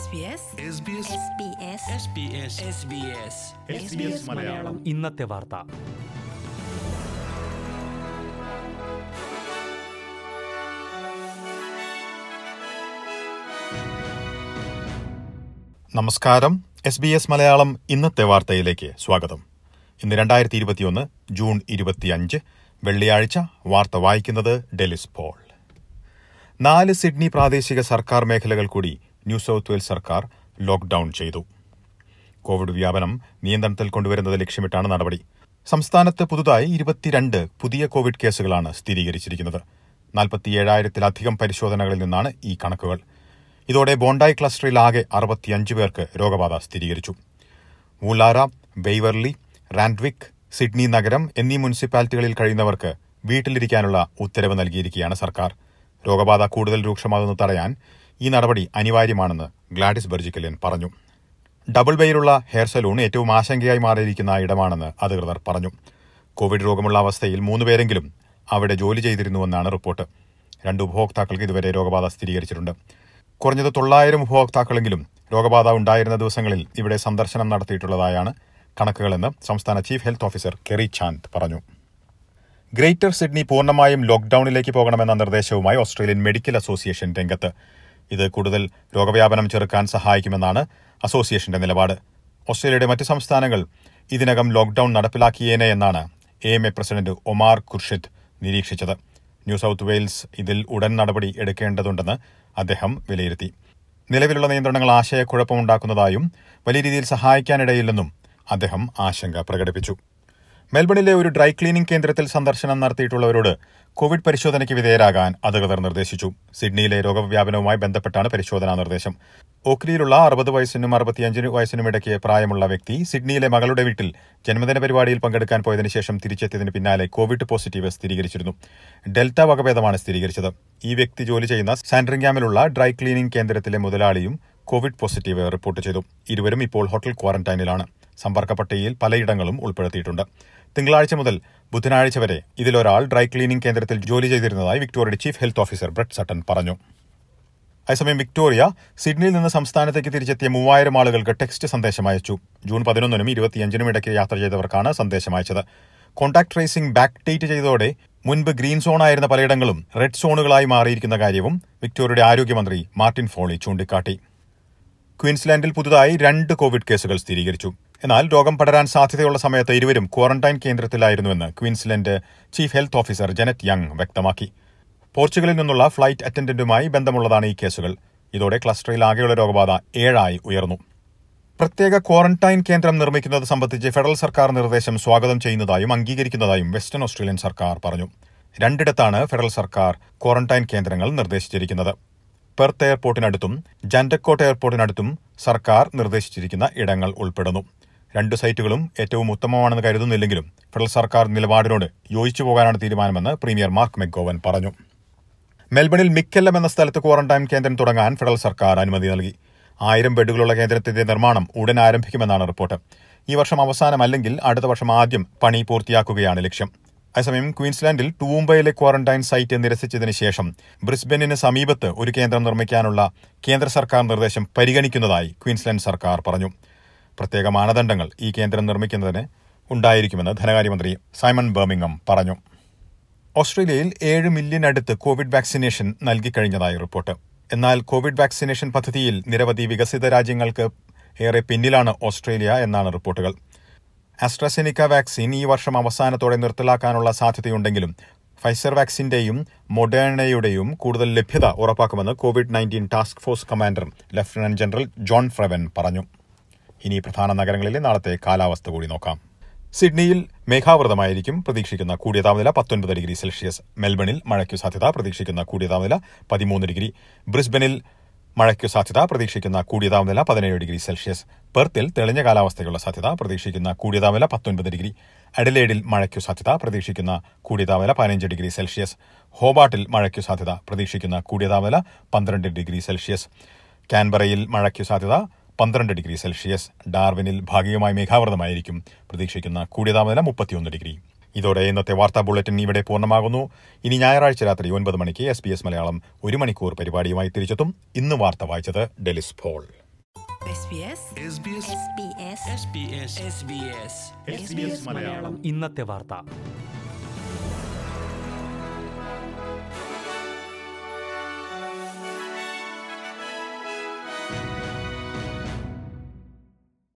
മലയാളം ഇന്നത്തെ വാർത്ത. നമസ്കാരം. SBS മലയാളം ഇന്നത്തെ വാർത്തയിലേക്ക് സ്വാഗതം. ഇന്ന് 2021 ജൂൺ 25 വെള്ളിയാഴ്ച. വാർത്ത വായിക്കുന്നത് ഡെലിസ് പോൾ. 4 സിഡ്നി പ്രാദേശിക സർക്കാർ മേഖലകൾ കൂടി ന്യൂ സൌത്ത് വെയിൽസ് സർക്കാർ ലോക്ക്ഡൌൺ ചെയ്തു. കോവിഡ് വ്യാപനം നിയന്ത്രണത്തിൽ കൊണ്ടുവരുന്നത് ലക്ഷ്യമിട്ടാണ് നടപടി. സംസ്ഥാനത്ത് പുതുതായി 22 പുതിയ കോവിഡ് കേസുകളാണ് സ്ഥിരീകരിച്ചിരിക്കുന്നത്. 47,000-ലധികം പരിശോധനകളിൽ നിന്നാണ് ഈ കണക്കുകൾ. ഇതോടെ ബോണ്ടായി ക്ലസ്റ്ററിൽ ആകെ 65 പേർക്ക് രോഗബാധ സ്ഥിരീകരിച്ചു. വൂലാര, ബെയ്വർലി, റാൻഡ്വിക്, സിഡ്നി നഗരം എന്നീ മുനിസിപ്പാലിറ്റികളിൽ കഴിയുന്നവർക്ക് വീട്ടിലിരിക്കാനുള്ള ഉത്തരവ് നൽകിയിരിക്കുകയാണ് സർക്കാർ. രോഗബാധ കൂടുതൽ രൂക്ഷമാകുന്നത് തടയാൻ ഈ നടപടി അനിവാര്യമാണെന്ന് ഗ്ലാഡിസ് ബെർജിക്കലിയൻ പറഞ്ഞു. ഡബിൾ ബേയിലുള്ള ഹെയർ സലൂൺ ഏറ്റവും ആശങ്കയായി മാറിയിരിക്കുന്ന ഇടമാണെന്ന് അധികൃതർ പറഞ്ഞു. കോവിഡ് രോഗമുള്ള അവസ്ഥയിൽ 3 പേരെങ്കിലും അവിടെ ജോലി ചെയ്തിരുന്നുവെന്നാണ് റിപ്പോർട്ട്. 2 ഉപഭോക്താക്കൾക്ക് ഇതുവരെ രോഗബാധ സ്ഥിരീകരിച്ചിട്ടുണ്ട്. കുറഞ്ഞത് 900 ഉപഭോക്താക്കളെങ്കിലും രോഗബാധ ഉണ്ടായിരുന്ന ദിവസങ്ങളിൽ ഇവിടെ സന്ദർശനം നടത്തിയിട്ടുള്ളതായാണ് കണക്കുകളെന്ന് സംസ്ഥാന chief health officer Kerry Chant പറഞ്ഞു. ഗ്രേറ്റർ സിഡ്നി പൂർണ്ണമായും ലോക്ക്ഡൌണിലേക്ക് പോകണമെന്ന നിർദ്ദേശവുമായി ഓസ്ട്രേലിയൻ മെഡിക്കൽ അസോസിയേഷൻ രംഗത്ത്. ഇത് കൂടുതൽ രോഗവ്യാപനം ചെറുക്കാൻ സഹായിക്കുമെന്നാണ് അസോസിയേഷന്റെ നിലപാട്. ഓസ്ട്രേലിയയുടെ മറ്റ് സംസ്ഥാനങ്ങൾ ഇതിനകം ലോക്ക്ഡൌൺ നടപ്പിലാക്കിയേനെ എന്നാണ് AMA പ്രസിഡന്റ് ഒമാർ ഖുർഷിദ് നിരീക്ഷിച്ചത്. ന്യൂ സൌത്ത് വെയിൽസ് ഇതിൽ ഉടൻ നടപടി എടുക്കേണ്ടതുണ്ടെന്ന് അദ്ദേഹം വിലയിരുത്തി. നിലവിലുള്ള നിയന്ത്രണങ്ങൾ ആശയക്കുഴപ്പമുണ്ടാക്കുന്നതായും വലിയ രീതിയിൽ സഹായിക്കാനിടയില്ലെന്നും അദ്ദേഹം ആശങ്ക പ്രകടിപ്പിച്ചു. മെൽബണിലെ ഒരു ഡ്രൈ ക്ലീനിംഗ് കേന്ദ്രത്തിൽ സന്ദർശനം നടത്തിയിട്ടുള്ളവരോട് കോവിഡ് പരിശോധനയ്ക്ക് വിധേയരാകാൻ അധികൃതർ നിർദ്ദേശിച്ചു. സിഡ്നിയിലെ രോഗവ്യാപനവുമായി ബന്ധപ്പെട്ടാണ് പരിശോധനാ നിർദ്ദേശം. ഓക്ലിയിലുള്ള 60 വയസ്സിനും 65 വയസ്സിനും ഇടയ്ക്ക് പ്രായമുള്ള വ്യക്തി സിഡ്നിയിലെ മകളുടെ വീട്ടിൽ ജന്മദിന പരിപാടിയിൽ പങ്കെടുക്കാൻ പോയതിനു ശേഷം തിരിച്ചെത്തിയതിന് പിന്നാലെ കോവിഡ് പോസിറ്റീവ് സ്ഥിരീകരിച്ചിരുന്നു. ഡെൽറ്റ വകഭേദമാണ് സ്ഥിരീകരിച്ചത്. ഈ വ്യക്തി ജോലി ചെയ്യുന്ന സാൻഡ്രിംഗാമിലുള്ള ഡ്രൈ ക്ലീനിംഗ് കേന്ദ്രത്തിലെ മുതലാളിയും കോവിഡ് പോസിറ്റീവ് റിപ്പോർട്ട് ചെയ്തു. ഇരുവരും ഇപ്പോൾ ഹോട്ടൽ ക്വാറന്റൈനിലാണ്. സമ്പർക്ക പട്ടികയിൽ പലയിടങ്ങളും ഉൾപ്പെടുത്തിയിട്ടുണ്ട്. തിങ്കളാഴ്ച മുതൽ ബുധനാഴ്ച വരെ ഇതിലൊരാൾ ഡ്രൈ ക്ലീനിംഗ് കേന്ദ്രത്തിൽ ജോലി ചെയ്തിരുന്നതായി വിക്ടോറിയയുടെ chief health officer Brett Sutton പറഞ്ഞു. അതേസമയം വിക്ടോറിയ സിഡ്നിയിൽ നിന്ന് സംസ്ഥാനത്തേക്ക് തിരിച്ചെത്തിയ 3000 ആളുകൾക്ക് ടെക്സ്റ്റ് സന്ദേശം അയച്ചു. ജൂൺ 11-നും 25-നും ഇടയ്ക്ക് യാത്ര ചെയ്തവർക്കാണ് സന്ദേശം അയച്ചത്. കോൺടാക്ട് ട്രേസിംഗ് ബാക്ക് ഡേറ്റ് ചെയ്തതോടെ മുൻപ് ഗ്രീൻ സോണായിരുന്ന പലയിടങ്ങളും റെഡ് സോണുകളായി മാറിയിരിക്കുന്ന കാര്യവും വിക്ടോറിയയുടെ ആരോഗ്യമന്ത്രി മാർട്ടിൻ ഫോളി ചൂണ്ടിക്കാട്ടി. ക്വീൻസ്ലാൻഡിൽ പുതുതായി 2 കോവിഡ് കേസുകൾ സ്ഥിരീകരിച്ചു. എന്നാൽ രോഗം പടരാൻ സാധ്യതയുള്ള സമയത്ത് ഇരുവരും ക്വാറന്റൈൻ കേന്ദ്രത്തിലായിരുന്നുവെന്ന് Queensland chief health officer Jeannette Young വ്യക്തമാക്കി. പോർച്ചുഗലിൽ നിന്നുള്ള ഫ്ലൈറ്റ് അറ്റൻഡന്റുമായി ബന്ധമുള്ളതാണ് ഈ കേസുകൾ. ഇതോടെ ക്ലസ്റ്ററിൽ ആകെയുള്ള രോഗബാധ 7 ഉയർന്നു. പ്രത്യേക ക്വാറന്റൈൻ കേന്ദ്രം നിർമ്മിക്കുന്നത് സംബന്ധിച്ച് ഫെഡറൽ സർക്കാർ നിർദ്ദേശം സ്വാഗതം ചെയ്യുന്നതായും അംഗീകരിക്കുന്നതായും വെസ്റ്റേൺ ഓസ്ട്രേലിയൻ സർക്കാർ പറഞ്ഞു. 2 ഫെഡറൽ സർക്കാർ ക്വാറന്റൈൻ കേന്ദ്രങ്ങൾ നിർദ്ദേശിച്ചിരിക്കുന്നത്. പെർത്ത് എയർപോർട്ടിനടുത്തും ജാൻഡക്കോട്ട് എയർപോർട്ടിനടുത്തും സർക്കാർ നിർദ്ദേശിച്ചിരിക്കുന്ന ഇടങ്ങൾ ഉൾപ്പെടുന്നു. 2 സൈറ്റുകളും ഏറ്റവും ഉത്തമമാണെന്ന് കരുതുന്നില്ലെങ്കിലും ഫെഡറൽ സർക്കാർ നിലപാടിനോട് യോജിച്ചു പോകാനാണ് തീരുമാനമെന്ന് പ്രീമിയർ മാർക്ക് മെക്ഗോവൻ പറഞ്ഞു. മെൽബണിൽ മിക്കെല്ലം എന്ന സ്ഥലത്ത് ക്വാറന്റൈൻ കേന്ദ്രം തുടങ്ങാൻ ഫെഡറൽ സർക്കാർ അനുമതി നൽകി. 1000 ബെഡുകളുള്ള കേന്ദ്രത്തിന്റെ നിർമ്മാണം ഉടൻ ആരംഭിക്കുമെന്നാണ് റിപ്പോർട്ട്. ഈ വർഷം അവസാനം അല്ലെങ്കിൽ അടുത്ത വർഷം ആദ്യം പണി പൂർത്തിയാക്കുകയാണ് ലക്ഷ്യം. അതേസമയം ക്വീൻസ്ലാൻഡിൽ ടൂംബയിലെ ക്വാറന്റൈൻ സൈറ്റ് നിരസിച്ചതിന് ശേഷം ബ്രിസ്ബനിന് സമീപത്ത് ഒരു കേന്ദ്രം നിർമ്മിക്കാനുള്ള കേന്ദ്ര സർക്കാർ നിർദ്ദേശം പരിഗണിക്കുന്നതായി ക്വീൻസ്ലാൻഡ് സർക്കാർ പറഞ്ഞു. പ്രത്യേക മാനദണ്ഡങ്ങൾ ഈ കേന്ദ്രം നിർമ്മിക്കുന്നതിന് ഉണ്ടായിരിക്കുമെന്ന് ധനകാര്യമന്ത്രി സൈമൺ ബർമിംഗം പറഞ്ഞു. ഓസ്ട്രേലിയയിൽ 7 മില്യൺ അടുത്ത് കോവിഡ് വാക്സിനേഷൻ നൽകിക്കഴിഞ്ഞതായി റിപ്പോർട്ട്. എന്നാൽ കോവിഡ് വാക്സിനേഷൻ പദ്ധതിയിൽ നിരവധി വികസിത രാജ്യങ്ങൾക്ക് ഏറെ പിന്നിലാണ് ഓസ്ട്രേലിയ എന്നാണ് റിപ്പോർട്ടുകൾ. ആസ്ട്രസെനിക്ക വാക്സിൻ ഈ വർഷം അവസാനത്തോടെ നിർത്തലാക്കാനുള്ള സാധ്യതയുണ്ടെങ്കിലും ഫൈസർ വാക്സിന്റെയും മൊഡേണയുടെയും കൂടുതൽ ലഭ്യത ഉറപ്പാക്കുമെന്ന് COVID-19 task force commander lieutenant general John Frewen പറഞ്ഞു. ഇനി പ്രധാന നഗരങ്ങളിലെ നാളത്തെ കാലാവസ്ഥ കൂടി നോക്കാം. സിഡ്നിയിൽ മേഘാവൃതമായിരിക്കും. പ്രതീക്ഷിക്കുന്ന കൂടിയ താപനില 19 ഡിഗ്രി സെൽഷ്യസ്. മെൽബണിൽ മഴയ്ക്കു സാധ്യത. പ്രതീക്ഷിക്കുന്ന കൂടിയ താപനില 13 ഡിഗ്രി. ബ്രിസ്ബനിൽ മഴയ്ക്കു സാധ്യത. പ്രതീക്ഷിക്കുന്ന കൂടിയ താപനില 17 ഡിഗ്രി സെൽഷ്യസ്. പെർത്തിൽ തെളിഞ്ഞ കാലാവസ്ഥയ്ക്കുള്ള സാധ്യത. പ്രതീക്ഷിക്കുന്ന കൂടിയ താപനില 19 ഡിഗ്രി. അഡലേഡിൽ മഴയ്ക്കു സാധ്യത. പ്രതീക്ഷിക്കുന്ന കൂടിയ താപനില 15 ഡിഗ്രി സെൽഷ്യസ്. ഹോബാട്ടിൽ മഴയ്ക്കു സാധ്യത. പ്രതീക്ഷിക്കുന്ന കൂടിയ താപനില 12 ഡിഗ്രി സെൽഷ്യസ്. കാൻബറയിൽ മഴയ്ക്കു സാധ്യത 12 ഡിഗ്രി സെൽഷ്യസ്. ഡാർവിനിൽ ഭാഗികമായി മേഘാവൃതമായിരിക്കും. പ്രതീക്ഷിക്കുന്ന കൂടിയ താപനില 31 ഡിഗ്രി. ഇതോടെ ഇന്നത്തെ വാർത്താ ബുള്ളറ്റിൻ ഇവിടെ പൂർണ്ണമാകുന്നു. ഇനി ഞായറാഴ്ച രാത്രി 9 മണിക്ക് SBS മലയാളം 1 മണിക്കൂർ പരിപാടിയുമായി തിരിച്ചെത്തും. ഇന്ന് വാർത്ത വായിച്ചത് ഡെലിസ് പോൾ. SBS മലയാളം ഇന്നത്തെ വാർത്ത.